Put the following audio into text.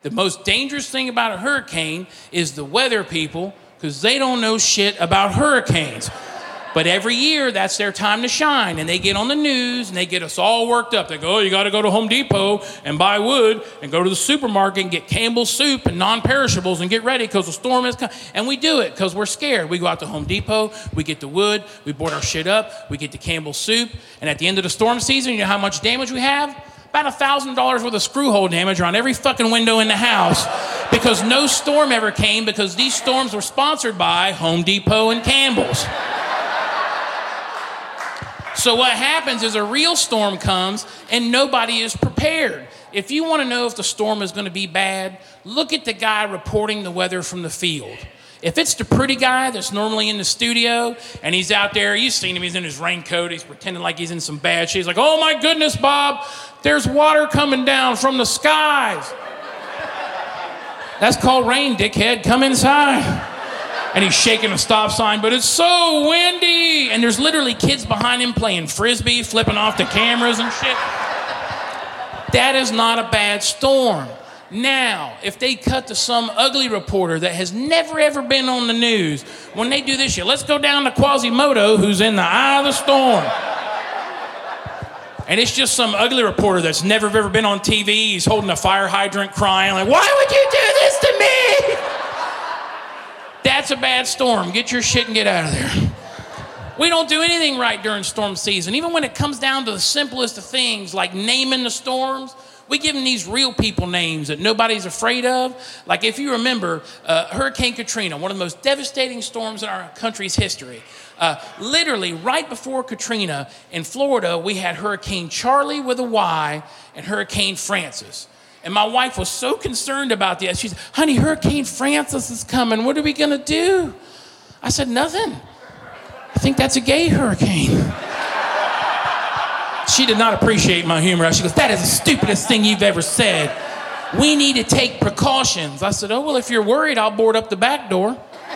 The most dangerous thing about a hurricane is the weather people, because they don't know shit about hurricanes. But every year, that's their time to shine, and they get on the news, and they get us all worked up. They go, oh, you got to go to Home Depot and buy wood, and go to the supermarket and get Campbell's soup and non-perishables and get ready because the storm is coming. And we do it because we're scared. We go out to Home Depot, we get the wood, we board our shit up, we get the Campbell's soup, and at the end of the storm season, you know how much damage we have? About $1,000 worth of screw hole damage around every fucking window in the house because no storm ever came because these storms were sponsored by Home Depot and Campbell's. So what happens is a real storm comes and nobody is prepared. If you want to know if the storm is going to be bad, look at the guy reporting the weather from the field. If it's the pretty guy that's normally in the studio and he's out there, you've seen him, he's in his raincoat, he's pretending like he's in some bad shit. He's like, oh my goodness, Bob, there's water coming down from the skies. That's called rain, dickhead, come inside. And he's shaking a stop sign, but it's so windy. And there's literally kids behind him playing frisbee, flipping off the cameras and shit. That is not a bad storm. Now, if they cut to some ugly reporter that has never ever been on the news, when they do this shit, let's go down to Quasimodo, who's in the eye of the storm. And it's just some ugly reporter that's never ever been on TV. He's holding a fire hydrant crying like, why would you do this to me? That's a bad storm. Get your shit and get out of there. We don't do anything right during storm season. Even when it comes down to the simplest of things, like naming the storms, we give them these real people names that nobody's afraid of. Like if you remember, Hurricane Katrina, one of the most devastating storms in our country's history. Literally right before Katrina in Florida, we had Hurricane Charlie with a Y and Hurricane Francis. And my wife was so concerned about this. She said, honey, Hurricane Francis is coming. What are we going to do? I said, nothing. I think that's a gay hurricane. She did not appreciate my humor. She goes, that is the stupidest thing you've ever said. We need to take precautions. I said, oh, well, if you're worried, I'll board up the back door.